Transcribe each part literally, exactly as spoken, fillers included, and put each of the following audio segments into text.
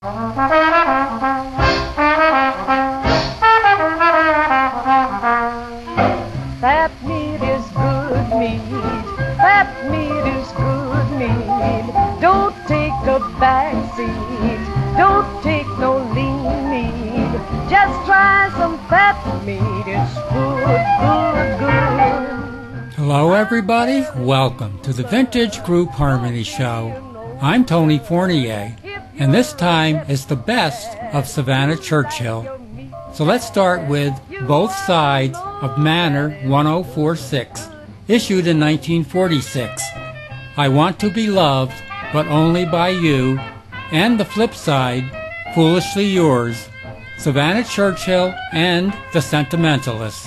Fat meat is good meat. Fat meat is good meat. Don't take a back seat. Don't take no lean meat. Just try some fat meat. It's good, good, good. Hello, everybody. Welcome to the Vintage Group Harmony Show. I'm Tony Fournier, and this time is the best of Savannah Churchill. So let's start with Both Sides of Manor one oh four six, issued in nineteen forty-six. I Want to Be Loved, But Only by You, and the flip side, Foolishly Yours, Savannah Churchill and the Sentimentalists.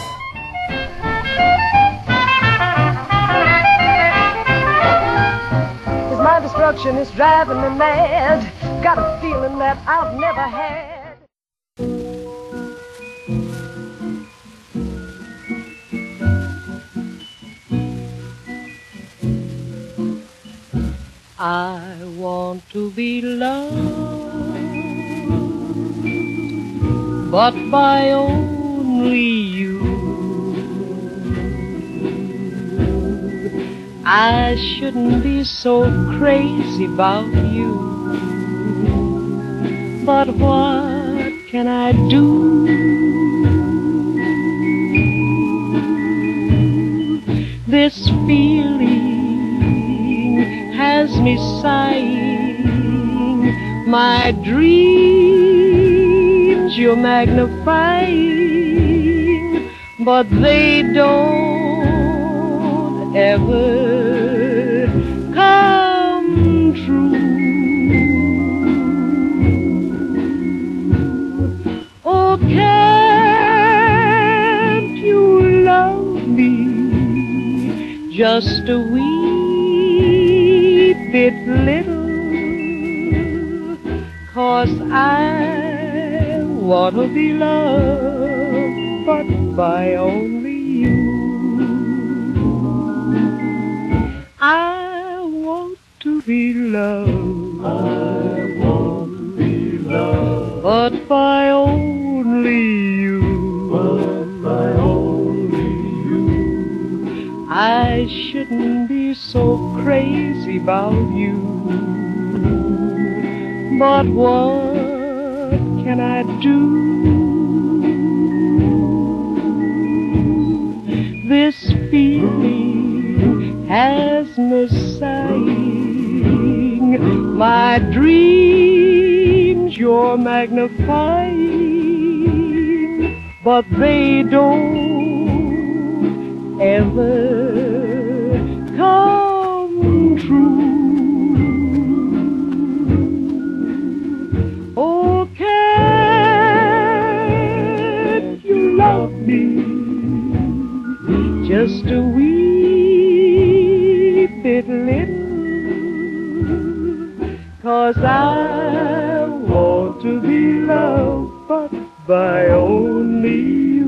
My destruction is driving me mad. Got a feeling that I've never had. I want to be loved, but by only you. I shouldn't be so crazy about you, but what can I do? This feeling has me sighing, my dreams you're magnifying, but they don't ever come true. Oh, can't you love me just a wee bit little? 'Cause I want to be loved, but by only you. I want to be loved, I want to be loved, but by only you, but by only you. I shouldn't be so crazy about you, but what can I do? This feeling has me sighing, my dreams you're magnifying, but they don't ever come true. Oh, can't you love me just a wee bit little? 'Cause I want to be loved, but by only you.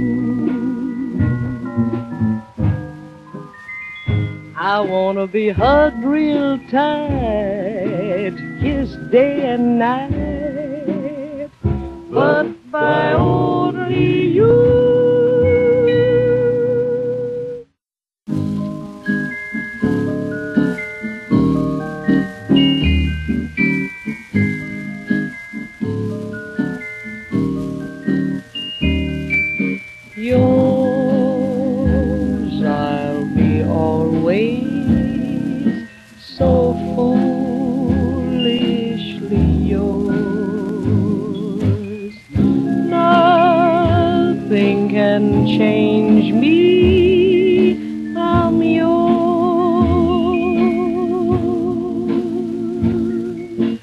I want to be hugged real tight, kissed day and night, but by only you. Yours I'll be always, so foolishly yours. Nothing can change me, I'm yours.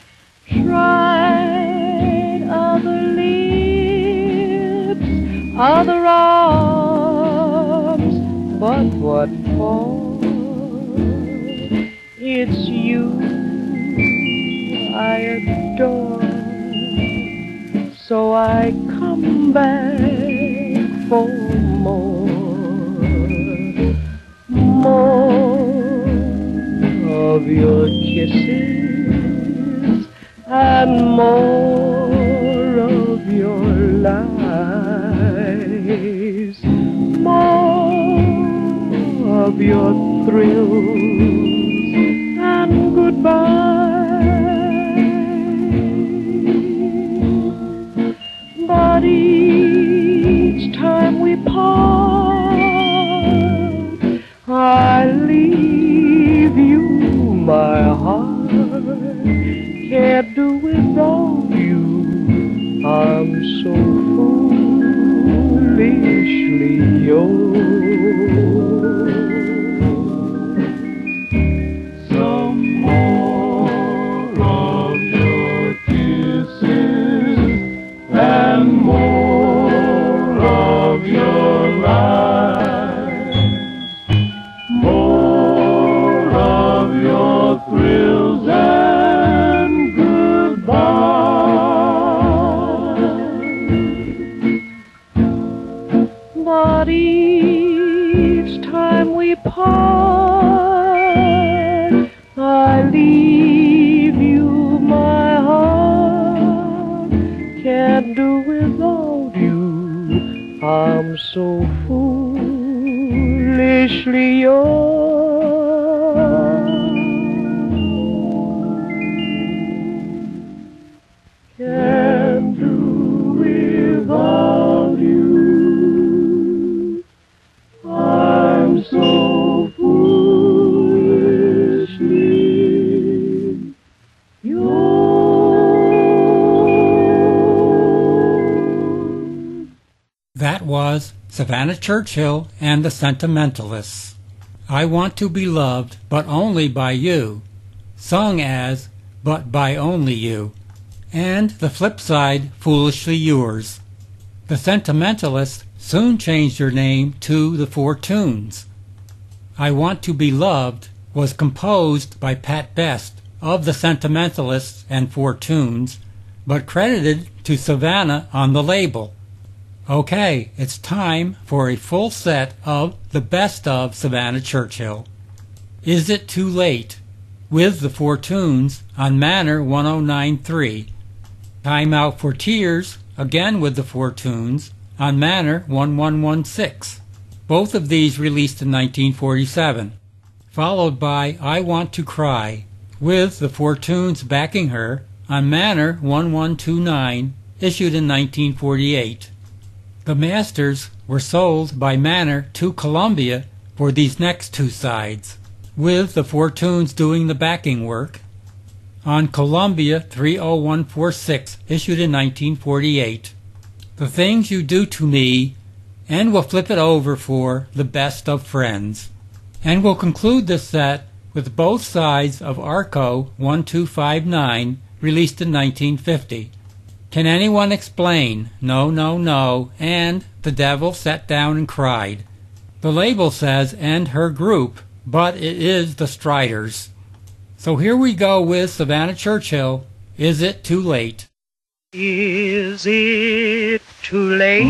Tried other lips, other arms, but what for? It's you I adore, so I come back for more, more of your kisses and more of your lies, more of your thrills and goodbye. But each time we part, I leave you, my heart can't do without you. I'm so foolishly yours. Some more of your kisses and more of your lies, more of your thrills and goodbye. But each time we part, I leave you, my heart can't do without you. I'm so foolishly yours. Can't do without you. I'm so foolishly yours. That was Savannah Churchill and the Sentimentalists. I Want to Be Loved, But Only by You, sung as But by Only You, and the flip side, Foolishly Yours. The Sentimentalists soon changed their name to the Four Tunes. I Want to Be Loved was composed by Pat Best of the Sentimentalists and Four Tunes, but credited to Savannah on the label. Okay, it's time for a full set of the best of Savannah Churchill. Is It Too Late? With the Four Tunes on Manor one oh nine point three. Time Out for Tears, again with the Four Tunes, on Manor one one one six. Both of these released in nineteen forty-seven. Followed by I Want to Cry, with the Four Tunes backing her, on Manor one one two nine, issued in nineteen forty-eight. The masters were sold by Manor to Columbia for these next two sides, with the Four Tunes doing the backing work, on Columbia three oh one four six, issued in nineteen forty-eight. The Things You Do to Me, and we'll flip it over for The Best of Friends. And we'll conclude this set with both sides of Arco one two five nine, released in nineteen fifty. Can Anyone Explain? No, No, No, and The Devil Sat Down and Cried. The label says, and her group, but it is the Striders. So here we go with Savannah Churchill, Is It Too Late? Is it too late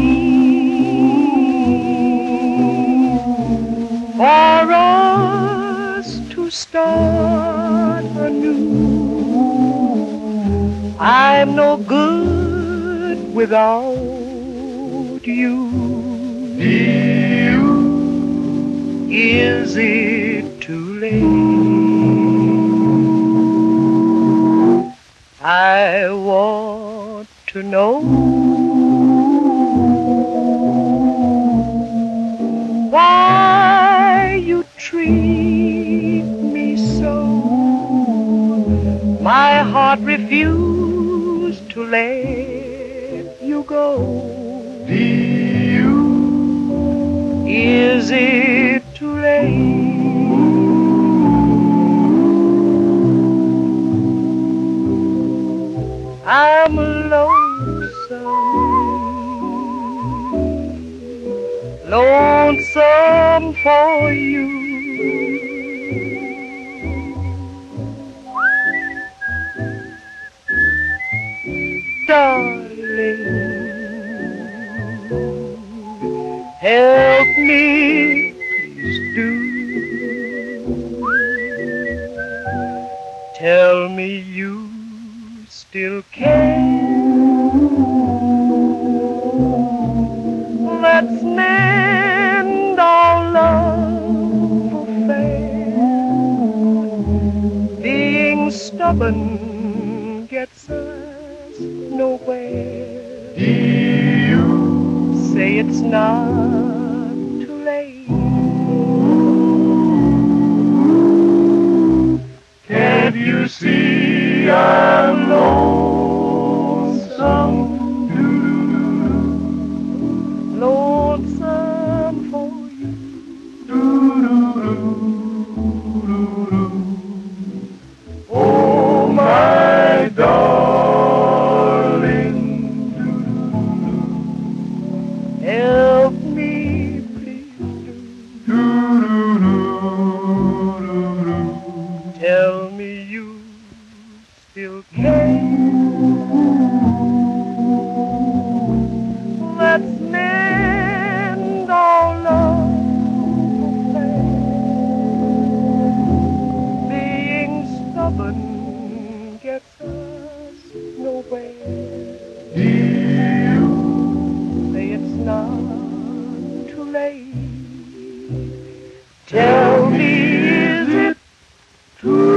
for us to start anew? I'm no good without you. You. Is it too late? I want to know why you treat me so. My heart refused to let you go. Do you? Is it too late? I'm lonesome, lonesome for you. Darling, help me, please do. Tell me you still still care. Let's mend all love affairs. Being stubborn gets us nowhere. Do you say it's not too late? Can't you see I'm lonesome? Lonesome for you. Oh, my darling, help me, please do. Tell me you still care. Let's mend all love affairs. Being stubborn gets us nowhere. Do you say it's not too late? Tell me, is it too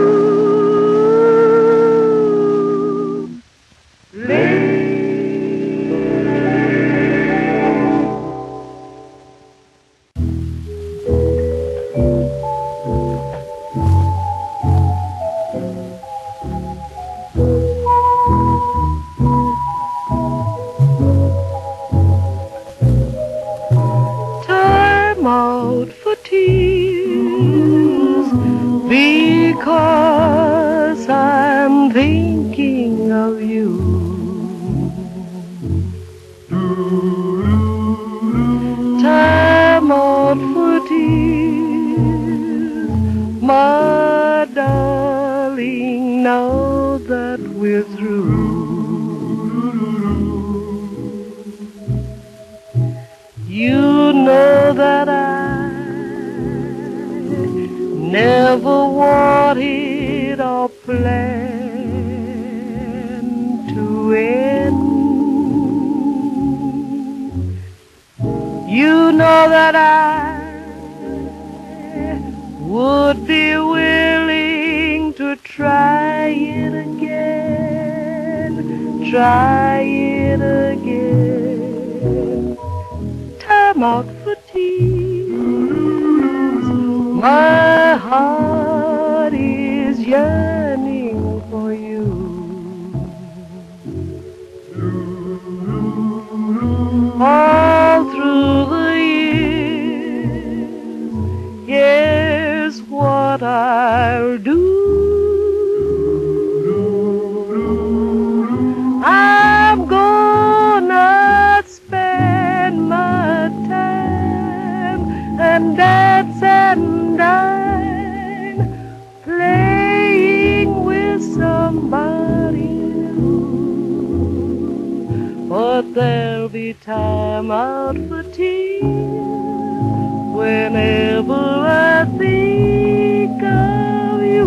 late? Time out for tears, because I'm thinking of you. Time out for tears, my darling, now that we're through. You know that I never wanted or planned to end. You know that I would be willing to try it again, try it again. Time out for tears, my heart is yearning for you. All through the years, here's what I'll do. I'm gonna spend my time and dance and dine, playing with somebody new. But there'll be time out for tears whenever I think of you.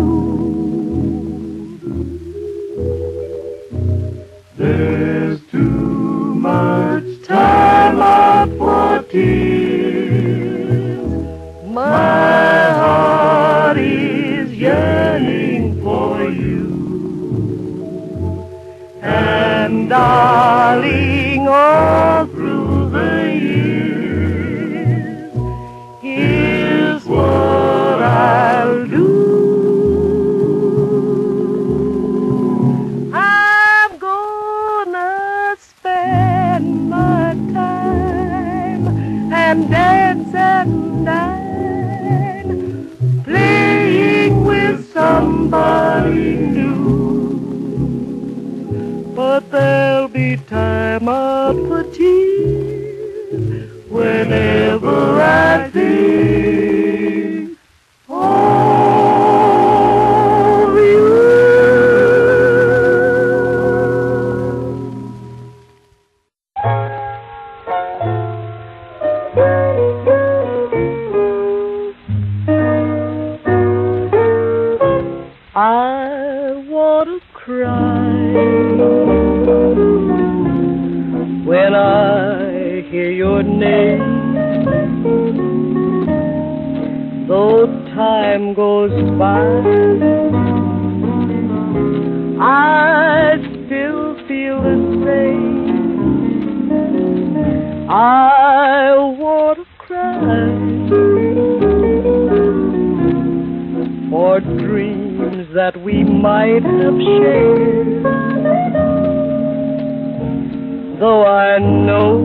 There's too much time out for tears. My heart is yearning for you. And darling, all through the years, here's what I'll do. I'm gonna spend my time and dance and dine, playing with somebody new. But there'll be time out for tears whenever I think of you. I want to cry your name. Though time goes by, I still feel the same. I want to cry for dreams that we might have shared. Though I know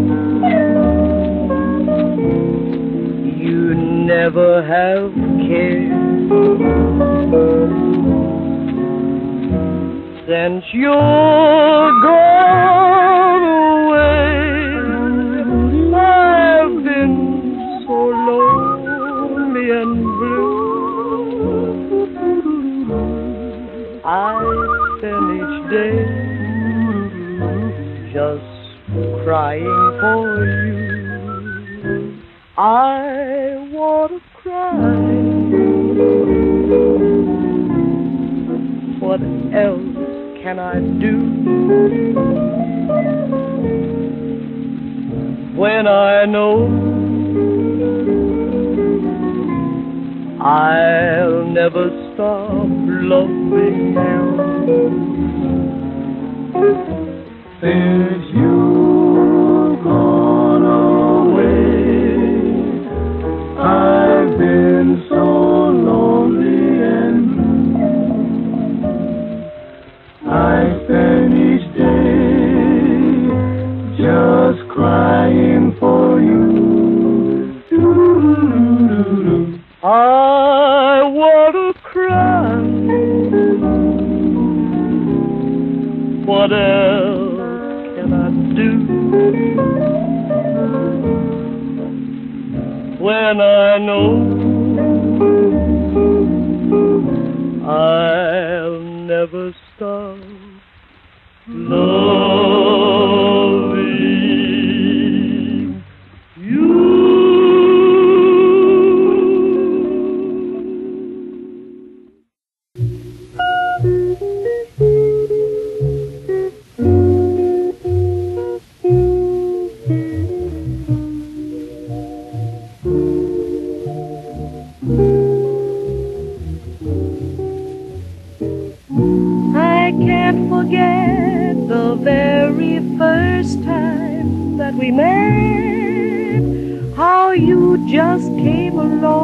you never have cared. Since you're gone away, I've been so lonely and blue. I spend each day just crying for you. I want to cry. What else can I do when I know I'll never stop loving you? Since you've gone away, I've been so lonely and blue. I spend each day just crying for you. I want to cry. What else can I do when I know I'll never stop loving you? I can't forget the very first time that we met, how you just came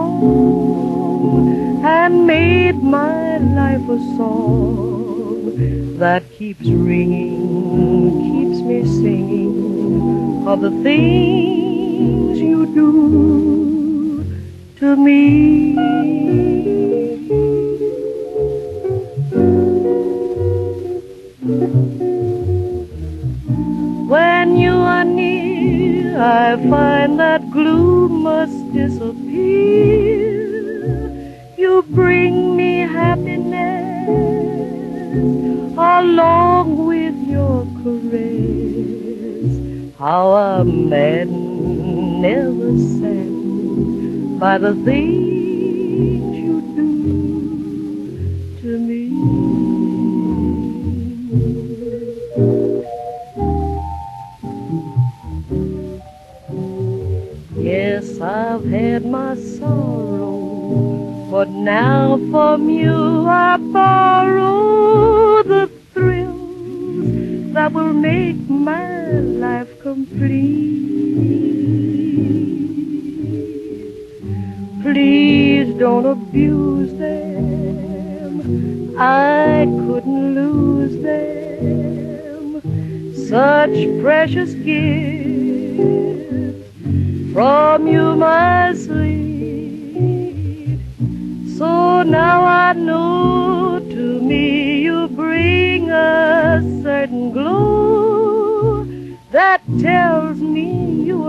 along and made my life a song that keeps ringing, keeps me singing of the things you do to me. When you are near, I find that gloom must disappear. You bring me happiness along with your caress. How I'm maddened, never saddened by the things you do to me. Yes, I've had my sorrow, but now from you I borrow the thrills that will make my life complete. Please don't abuse them, I couldn't lose them. Such precious gifts from you, my sweet. So now I know to me you bring a certain glow that tells me you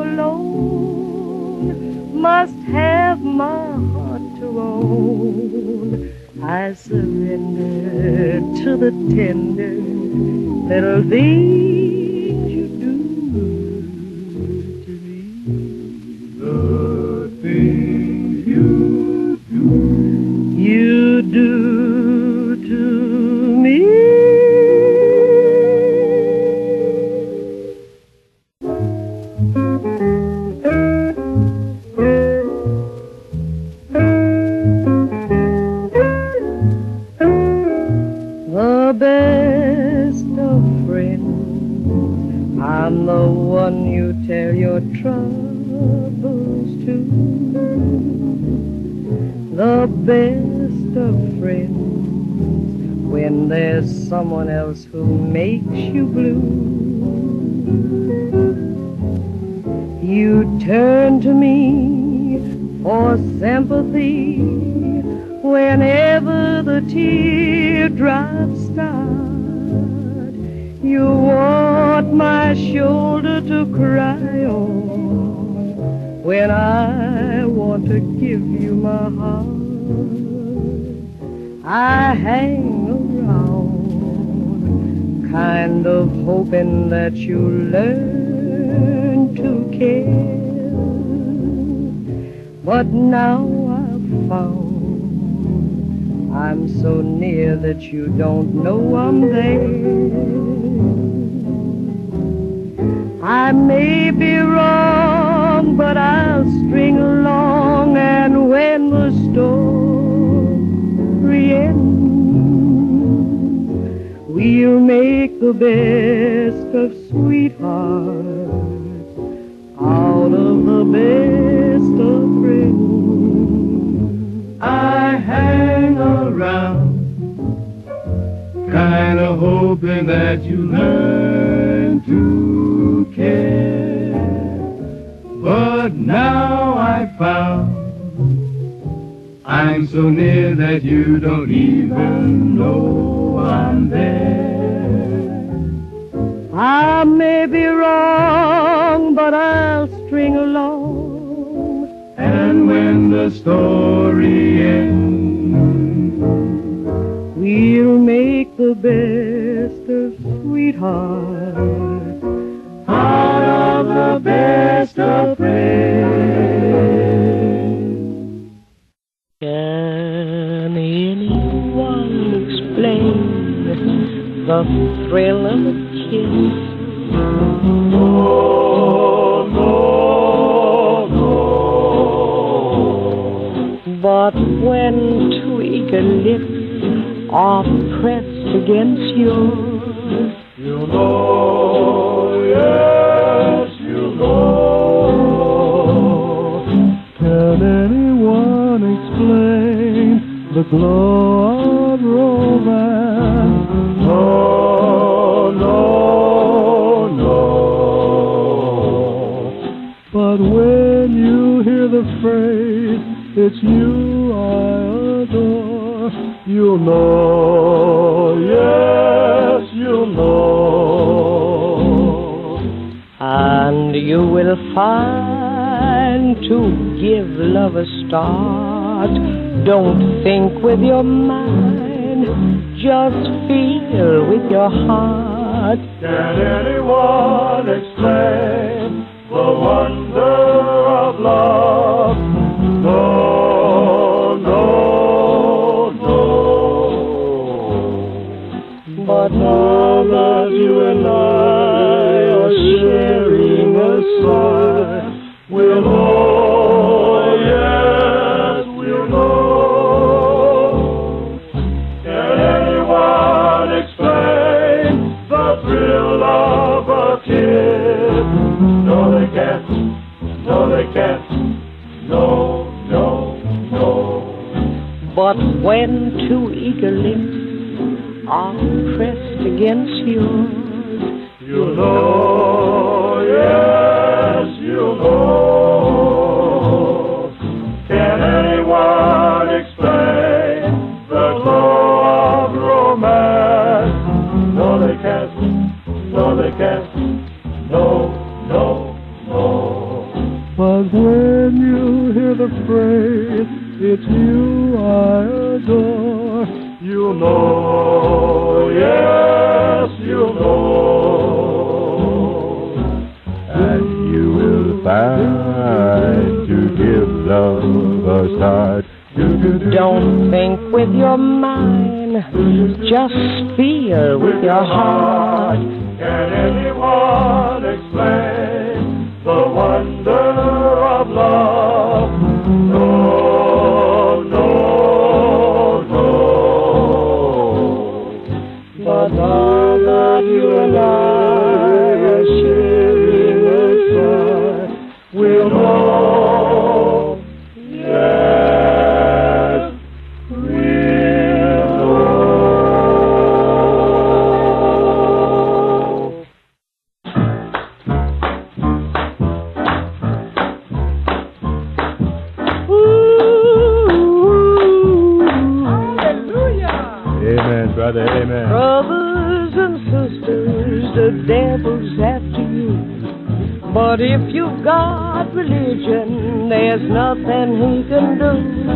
alone must have my heart to own. I surrender to the tender little things you do to me. The things you do, you do to me. one you tell your troubles to, the best of friends when there's someone else who makes you blue. You turn to me for sympathy whenever the teardrops start. You want my shoulder to cry on when I want to give you my heart. I hang around, kind of hoping that you learn to care. But now I've found I'm so near that you don't know I'm there. I may be wrong, but I'll string along, and when the story ends, we'll make the best of sweethearts out of the best of friends. I hang around, kind of hoping that you learn to care. But now I found I'm so near that you don't even know I'm there. I may be wrong, but I'll string along, and when the story ends, we'll make the best of sweethearts out of the best of friends. Can anyone explain the thrill of a kiss? No, no, no. But when two eager lips are pressed against yours, You know, yes, you know. Can anyone explain the glow of romance? No, no, no. But when you hear the phrase, it's you I adore, you'll know, yes, you'll know. and you will find to give love a start. Don't think with your mind, just feel with your heart. Can anyone explain the wonder of love? No, no, no. But now that you and I are sharing a sigh, We'll know, yes, we'll know. Can anyone explain the thrill of a kiss? No, they can't. No, they can't. No, no, no. but when two eager lips are pressed against yours, You know, yes, you know. Can anyone explain the glow of romance? No, they can't. No, they can't. No, no, no. But when you hear the phrase, it's you I adore, You know, yes, you know. and you will find to give love a start. don't think with your mind, just feel with your heart. Can anyone explain the wonder of love? No, no, no. But now that you and I are sharing a will know. Yes, will know. Ooh, hallelujah. Amen, brother, amen. Brothers and sisters, the devil's after you. But if you've got religion, there's nothing he can do.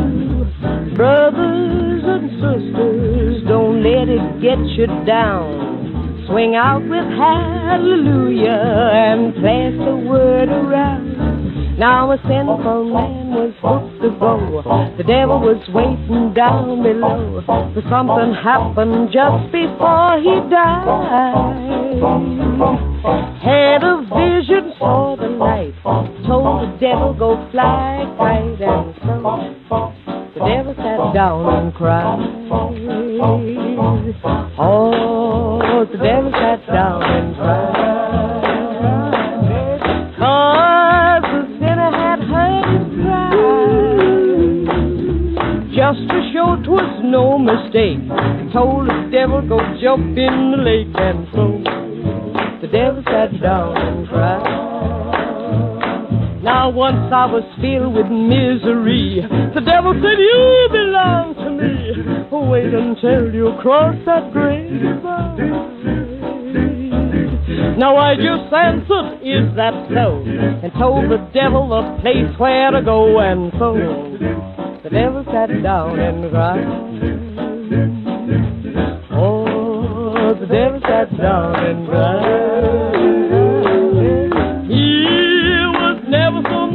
Brothers and sisters, don't let it get you down. Swing out with hallelujah and pass the word around. Now a sinful man was hooked to go. The devil was waiting down below. But something happened just before he died. Had a vision, saw the light. Told the devil go fly kite. And so the devil sat down and cried. Oh, the devil sat down and cried. Cause the sinner had heard his cry. Just to show 'twas no mistake, told the devil go jump in the lake. And so the devil sat down and cried. Now once I was filled with misery. The devil said, you belong to me. Wait until you cross that great divide. Now I just answered, is that so? And told the devil the place where to go. And so the devil sat down and cried. Oh, the devil sat down and cried. He was never so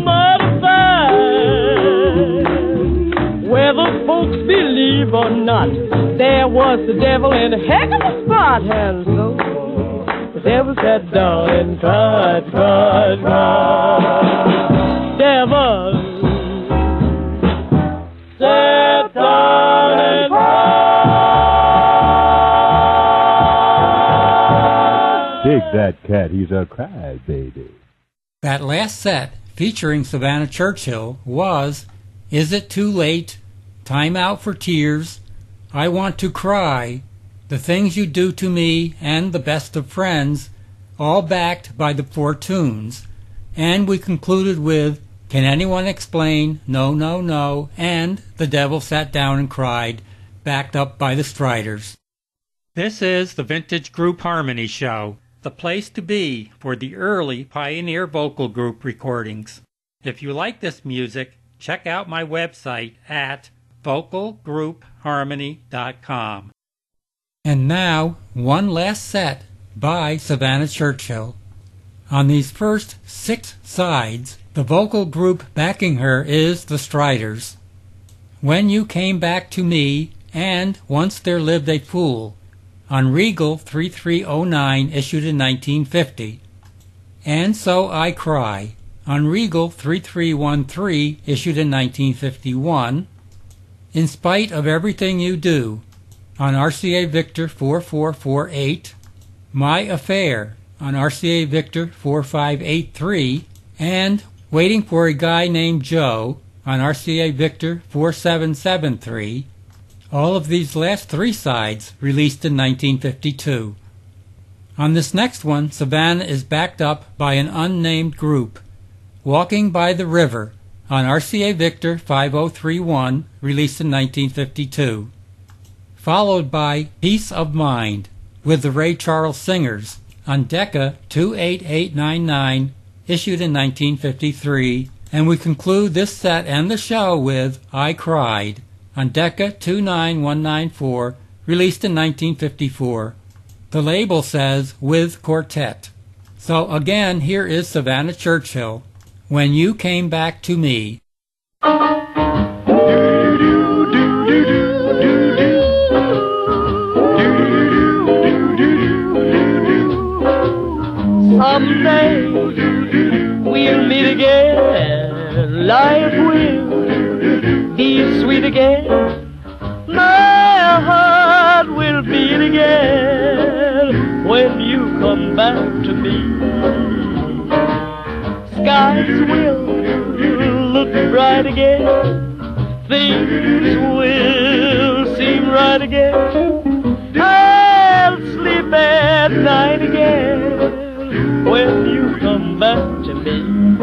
mortified. Whether folks believe or not, there was the devil in a heck of a spot. And so the devil sat down and cried, cried, cried. Devil sat down and cried. Dig that cat, he's a crybaby. That last set, featuring Savannah Churchill, was Is It Too Late? Time Out for Tears, I Want to Cry, The Things You Do to Me, and The Best of Friends, all backed by the Four Tunes. And we concluded with Can Anyone Explain? No, No, No, and The Devil Sat Down and Cried, backed up by the Striders. This is the Vintage Group Harmony Show, the place to be for the early Pioneer Vocal Group recordings. If you like this music, check out my website at vocal group harmony dot com. And now, one last set by Savannah Churchill. On these first six sides, the vocal group backing her is the Striders. When You Came Back to Me and Once There Lived a Fool, on Regal thirty-three oh nine, issued in nineteen fifty. And So I Cry, on Regal thirty-three thirteen, issued in nineteen fifty-one. In Spite of Everything You Do, on R C A Victor forty-four forty-eight, My Affair, on R C A Victor forty-five eighty-three, and Waiting for a Guy Named Joe, on R C A Victor forty-seven seventy-three, all of these last three sides released in nineteen fifty-two. On this next one, Savannah is backed up by an unnamed group, Walking by the River, on R C A Victor fifty thirty-one, released in nineteen fifty-two. Followed by Peace of Mind, with the Ray Charles Singers, on Decca twenty-eight ninety-nine, issued in nineteen fifty-three, and we conclude this set and the show with I Cried, on Decca twenty-nine ninety-four, released in nineteen fifty-four. The label says with quartet. So again, here is Savannah Churchill, When You Came Back to Me. Someday we'll meet again. Life will be sweet again. My heart will beat again when you come back to me. eyes will look bright again. Things will seem right again. I'll sleep at night again when you come back to me.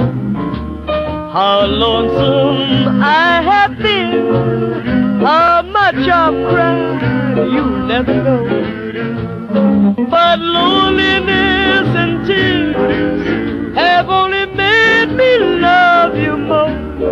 How lonesome I have been, how much I've cried, you'll never know. But loneliness and tears have only made me love you more.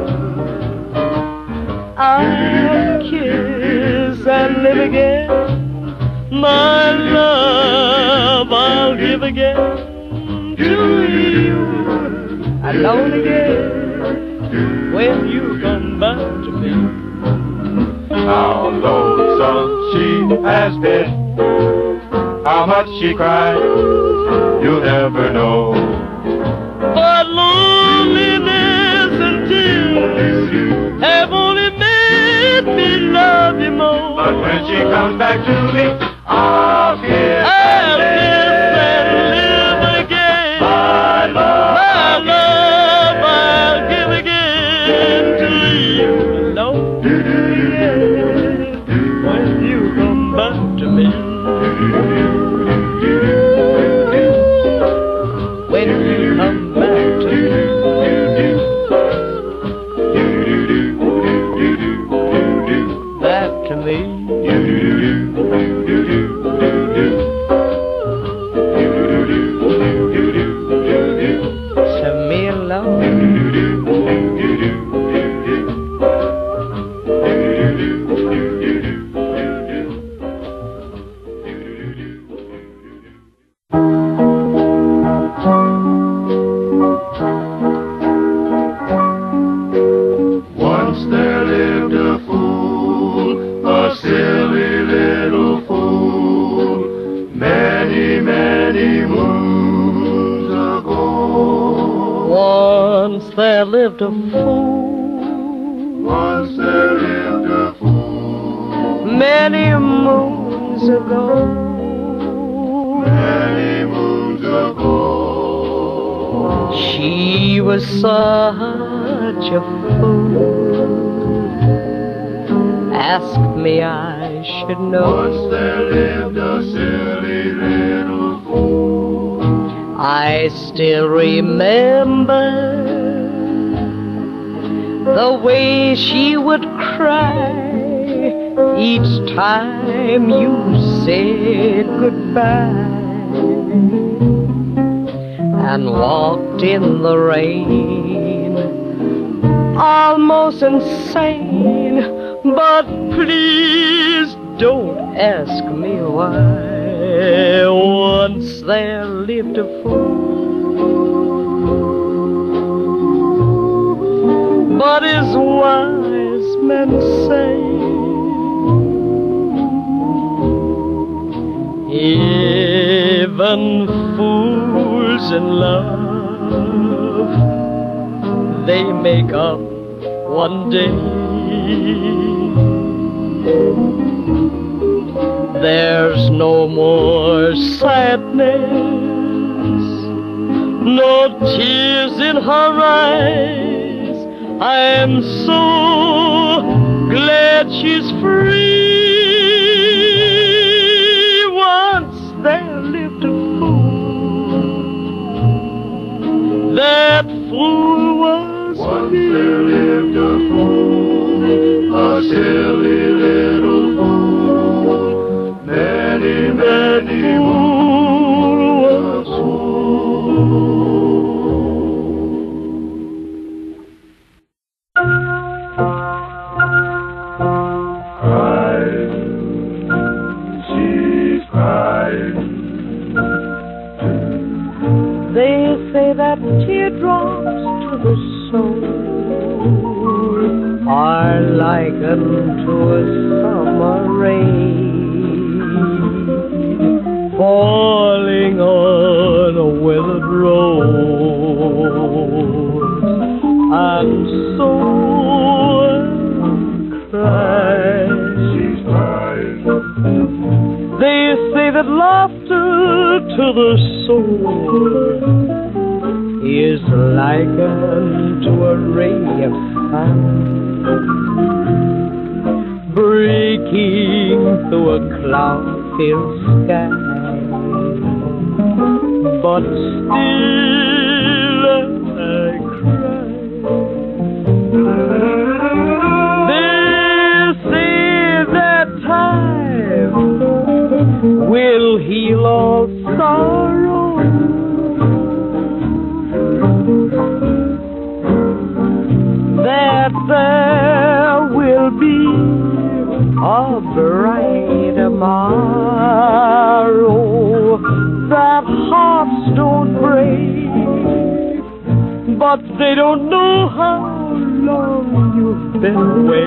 I'll kiss and live again. My love I'll give again to you. Alone again when you come back to me. How lonesome she has been, how much she cried, you'll never know. But loneliness and tears have only made me love you more. But when she comes back to me, I'll kiss I'll and kiss and live again. My love, My love I'll give again to you. Alone again when you come back to me. When you come back to me. Back to me. To me alone. once there lived a fool, a silly little fool, many, many moons ago. Once there lived a fool, Once there lived a fool, many moons ago. many moons ago. She was such a fool. Ask me, I should know. Once there lived a silly little fool. I still remember the way she would cry each time you said goodbye and walked in the rain, almost insane. But please don't ask me why. Once there lived a fool, but as wise men say, even fools in love, they make up one day. There's no more sadness, no tears in her eyes. I am so glad she's free. Once there lived a fool, that fool was Once me. there lived a fool, a silly little fool, many, many moons ago. She's crying. They say that teardrops to the soul are likened to a summer rain falling on a withered rose, and so I'm crying. She's crying. They say that laughter to the soul is likened to a ray of sun breaking through a cloud-filled sky. But still I cry. They say that time will heal all sorrow. That there will be a bright tomorrow. That hearts don't break, but they don't know how long you've been away.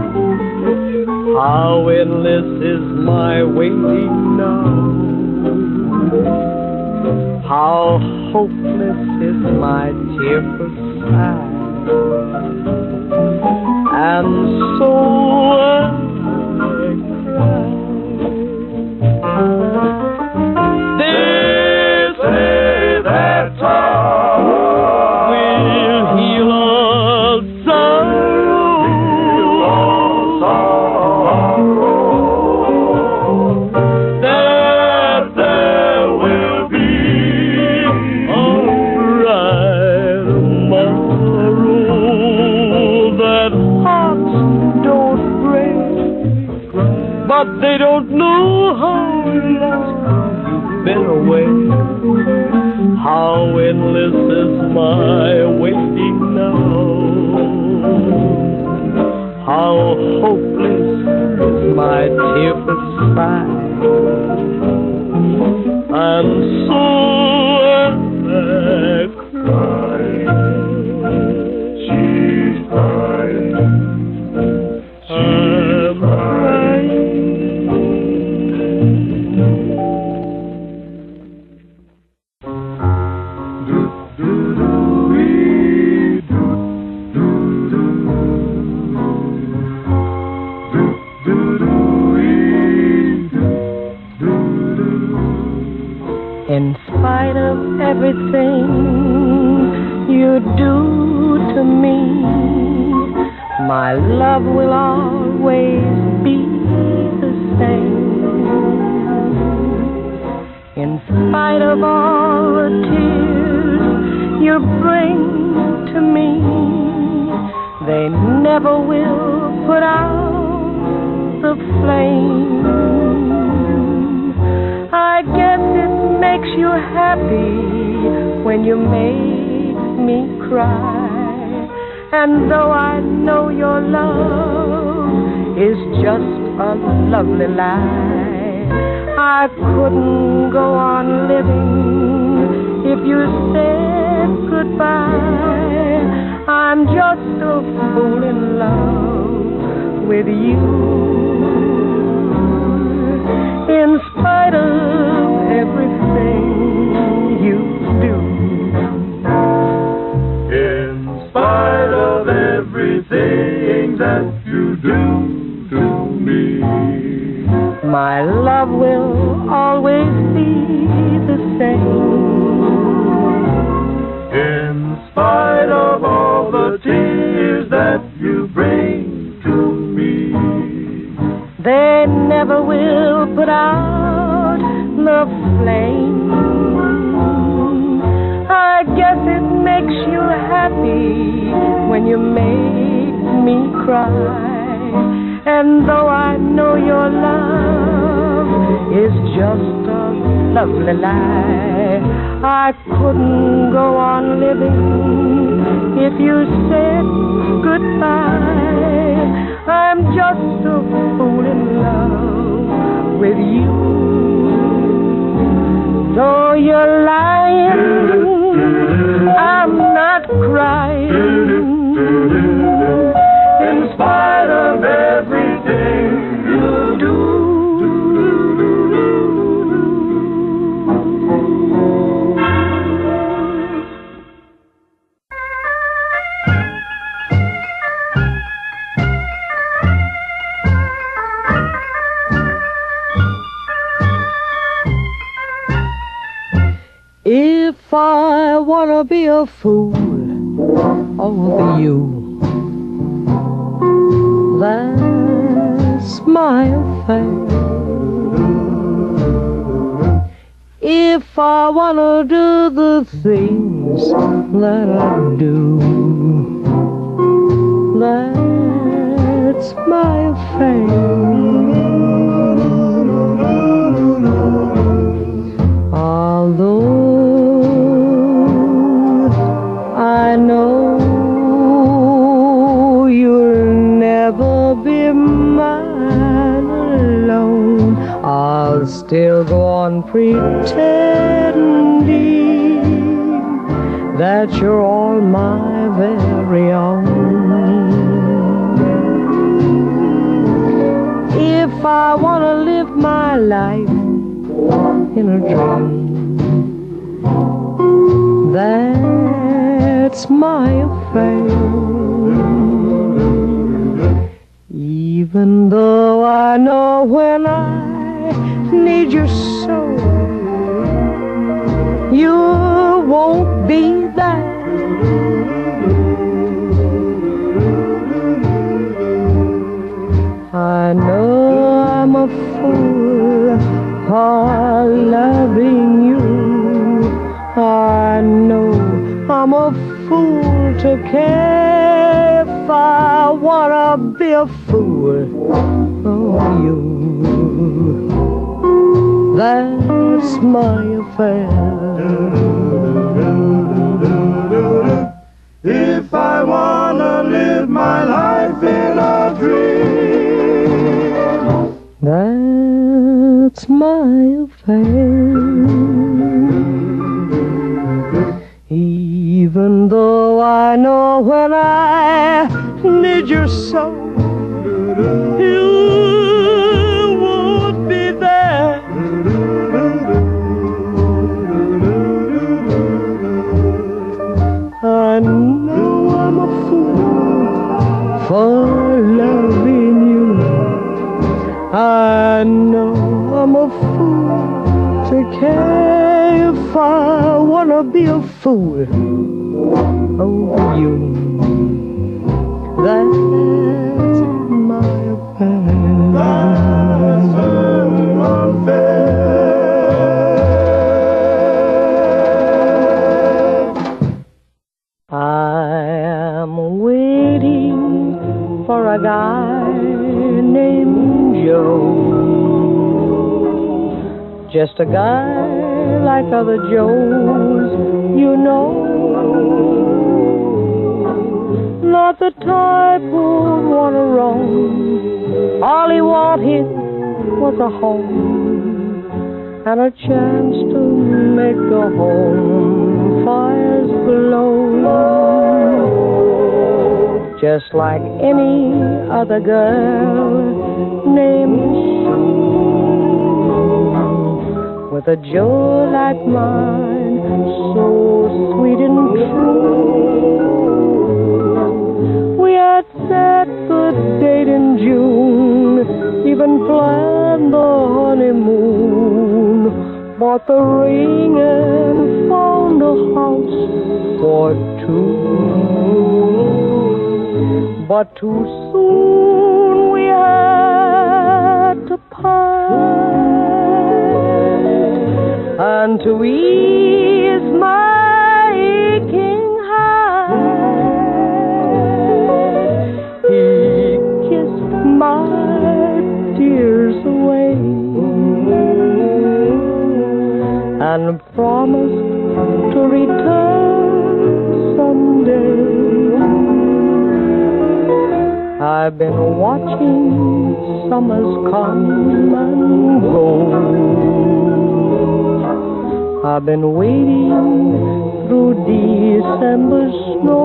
How endless is my waiting now. How hopeless is my tearful sigh. And so I cry. They say that time will heal all sorrow. That there will be a bright tomorrow. That hearts don't break, but they don't know how long you've been away. How endless is my waiting now. How hopeless is my tearful sigh. And so I cry. She's crying. I'm crying. In spite of everything you do to me, my love will always be the same. In spite of all the tears you bring to me, they never will put out the flame. I guess it makes you happy when you make me cry. And though I know your love is just a lovely lie, I couldn't go on living if you said goodbye. I'm just a fool in love with you. In spite of everything you do. In spite of everything that you do to me, my love will always be the same. in spite of all the tears that you bring to me, They never will put out the flame. I guess it makes you happy when you make me cry. And though I know your love is just a lovely lie, I couldn't go on living if you said goodbye. I'm just a fool in love with you. Though you're lying, I'm not crying. in spite of everything you do. If I wanna be a fool over you, that's my affair. If I wanna do the things that I do, that's my affair. Although I know you'll never be mine alone, I'll still go on pretending that you're all my very own. If I want to live my life in a dream, that's my affair. Even though I know when I need you so, you won't be there. I know I'm a fool for loving you. I know I'm a fool to care. If I wanna be a fool for you, that's my affair. If I wanna live my life in a dream, that's my affair. Even though I know when I need you so, you won't be there. I know I'm a fool for loving you. I know I'm a fool to care. If I wanna be a fool over you, that's my affair. that's unfair. I am waiting for a guy named Joe, just a guy like other Joes, you know, not the type who'd want to roam. All he wanted was a home and a chance to make the home fires glow, just like any other girl named Sue. With a Joe like mine, so sweet and true, we had set the date in June, even planned the honeymoon, bought the ring and found a house for two. But too soon we had to part, and to ease my aching heart, he kissed my tears away and promised to return someday. I've been watching summers come and go. I've been waiting through December's snow,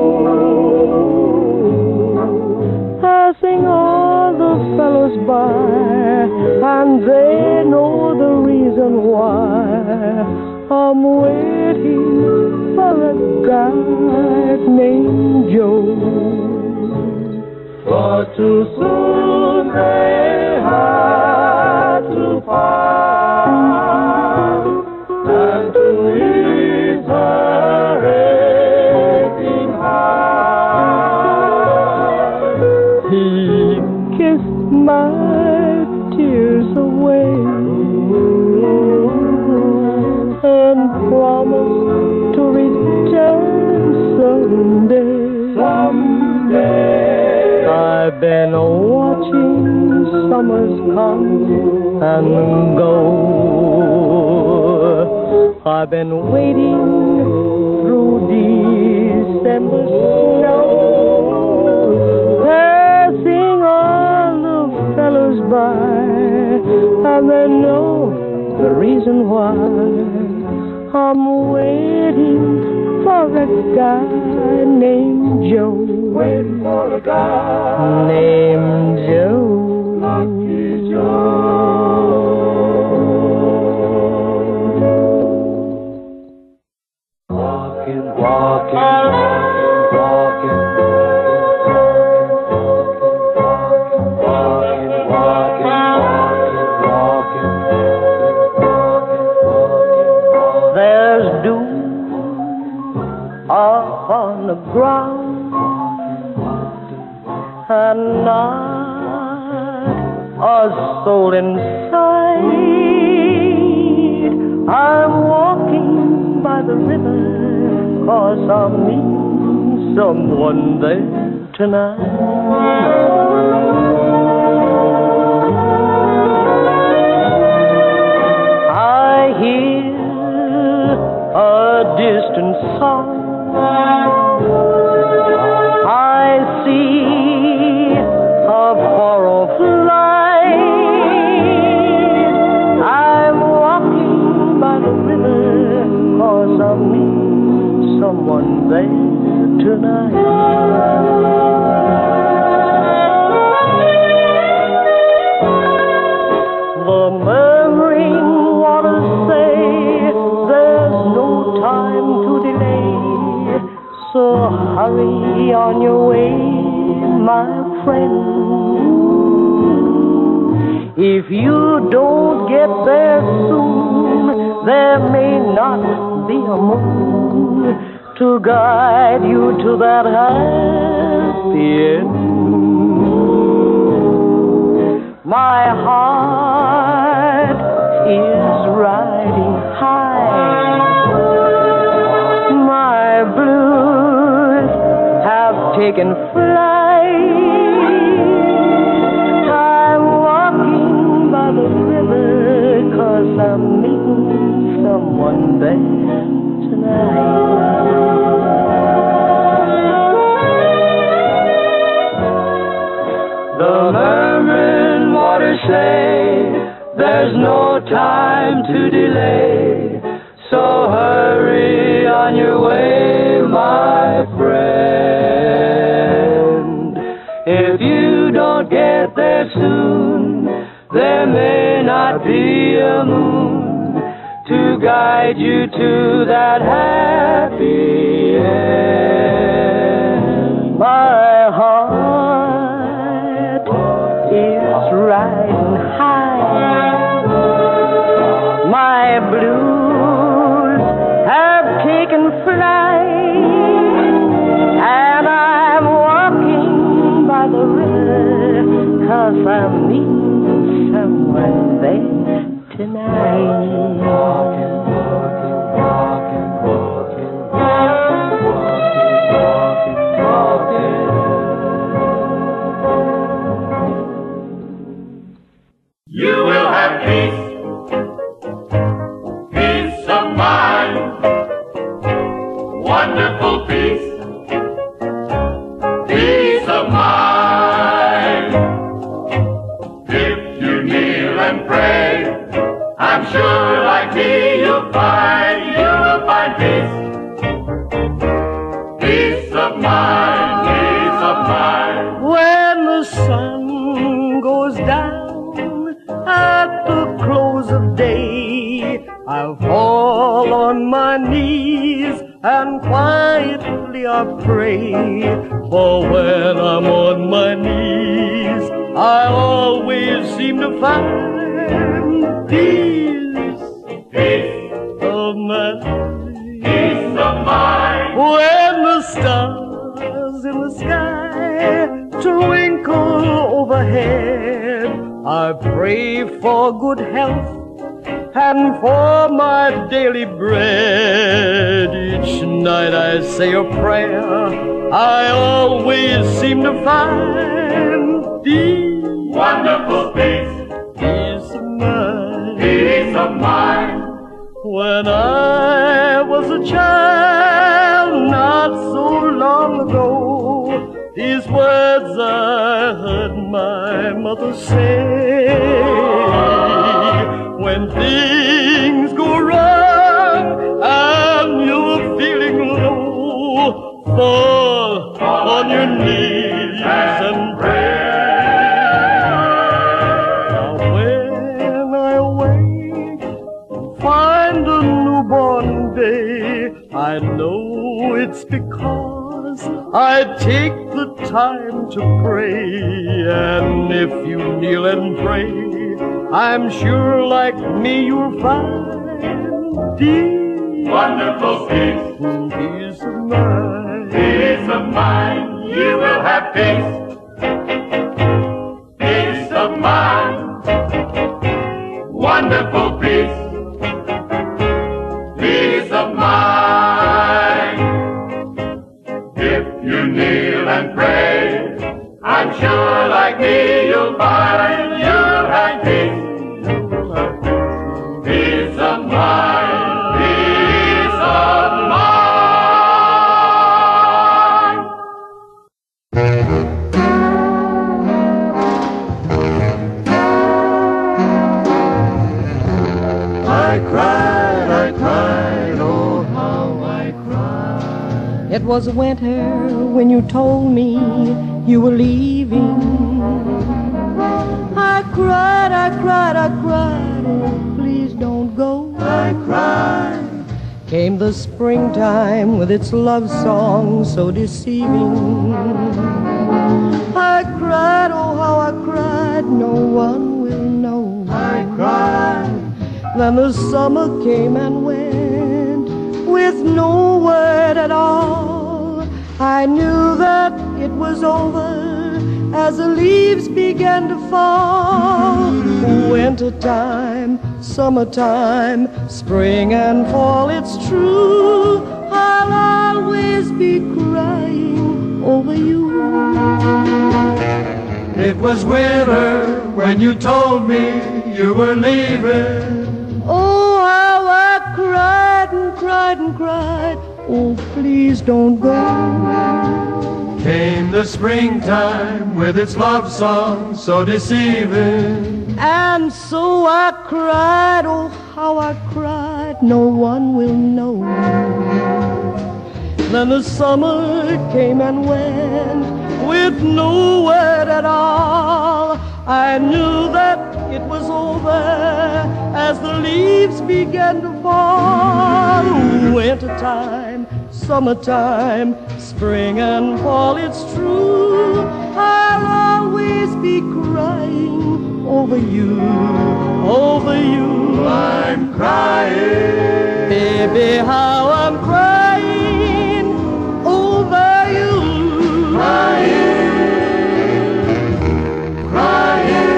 passing all the fellows by, and they know the reason why I'm waiting for a guy named Joe. For too soon they had to part, and is her aching heart. He kissed my tears away and promised to return someday. Someday I've been watching summers come and go. I've been waiting through December snow, passing all the fellows by, and they know the reason why. I'm waiting for a guy named Joe. waiting for a guy Named Joe. Lucky Joe. Walking, walking, walking, walking, walking, walking, walking. There's dew on the ground and not a soul inside. I'm walking by the river 'cause I'm meeting someone there tonight. I hear a distant song. I see a far-off light. I'm walking by the river 'cause I'm meeting someone there tonight. The murmuring waters say there's no time to delay, so hurry on your way, my friend. If you don't get there soon, there may not be a moon to guide you to that happy end. My heart is riding high. My blues have taken flight. I'm walking by the river 'cause I'm meeting someone there tonight. The murmuring waters say there's no time to delay, so hurry on your way, my friend. If you don't get there soon, there may not be a moon to guide you to that happy end. My heart is riding high. My blues have taken flight, and I'm walking by the river 'cause I'm meeting someone there tonight. Walking, walking, walking, walking, walking, walking, walking. You will have peace, peace of mind, wonderful peace, peace of mind. If you kneel and pray, I'm sure like me you'll find, you will find peace, peace of mind, peace of mind. When the sun goes down at the close of day, I'll fall on my knees and quietly I pray. For when I'm on my knees, I always seem to find peace, Peace of of mind. Peace of mind. When the stars in the sky twinkle overhead, I pray for good health and for my daily bread. Each night I say a prayer, I always seem to find peace, Wonderful peace. peace of mind. Peace of mind. When I was a child, not so long ago, these words I heard my mother say. When things go wrong and you're feeling low, fall on your knees and pray. Now when I awake, find a newborn day, I know it's because I take the time to pray. And if you kneel and pray, I'm sure like me you'll find peace, Wonderful peace. peace of mind. Peace of mind. You will have peace. Peace of mind. Wonderful peace. Peace of mind. If you kneel and pray, I'm sure like me you'll find you'll have peace. Peace of mind. Peace of mind. I cried, I cried, oh how I cried. It was winter when you told me you were leaving. I cried, I cried, I cried, oh please don't go. I cried. Came the springtime with its love song so deceiving. I cried, oh how I cried, no one will know. I cried. Then the summer came and went with no word at all. I knew that it was over as the leaves began to fall. Winter time, summertime, spring and fall, it's true, I'll always be crying over you. It was winter when you told me you were leaving. Oh, how I cried and cried and cried, oh, please don't go. Came the springtime with its love song so deceiving. And so I cried, oh, how I cried, no one will know. Then the summer came and went with no word at all. I knew that it was over as the leaves began to fall. Winter time, summertime, spring and fall, it's true, I'll always be crying over you, over you. I'm crying, baby, how I'm crying over you. Crying, crying.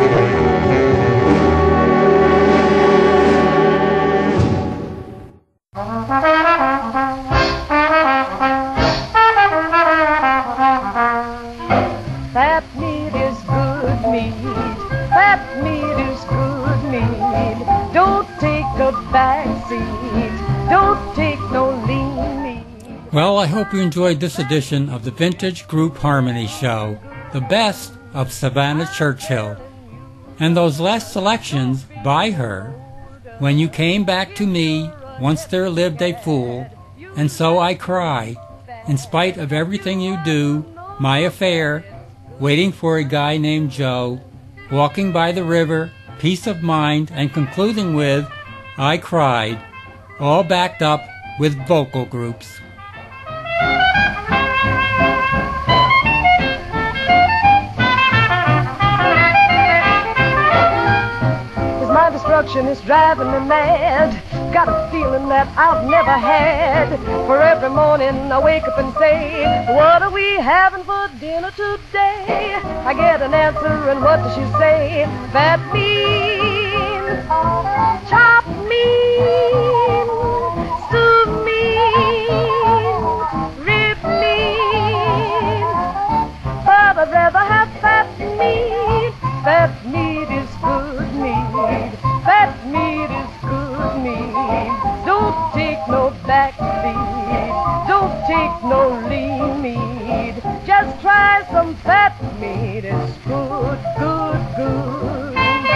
That meat is good meat. That meat is good meat. Don't take a back seat. Don't take no lean meat. Well, I hope you enjoyed this edition of the Vintage Group Harmony Show, the best of Savannah Churchill. And those last selections by her, When You Came Back to Me, Once There Lived a Fool, And So I Cry, In Spite of Everything You Do, My Affair, Waiting for a Guy Named Joe, Walking by the River, Peace of Mind, and concluding with I Cried, all backed up with vocal groups. Cause my destruction is driving me mad. got a feeling that I've never had. For every morning I wake up and say, what are we having for dinner today? I get an answer, and what does she say? Fat mean, chopped mean, stewed mean, rib mean. But I'd rather have fat meat. Fat meat is good meat. Fat meat is good meat. Don't take no back feed. Don't take no lean meat. Just try some fat meat. It's good, good, good.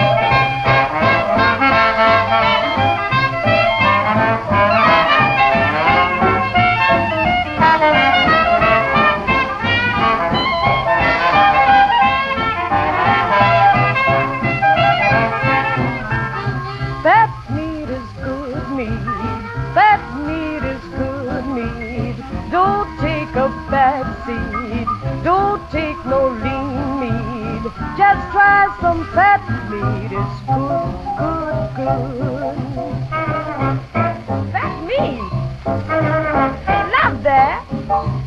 Fat meat is good meat. Fat meat is good meat. Don't take a back seat. Don't take no lean meat. Just try some fat meat. It's good, good, good. Fat meat. Love that.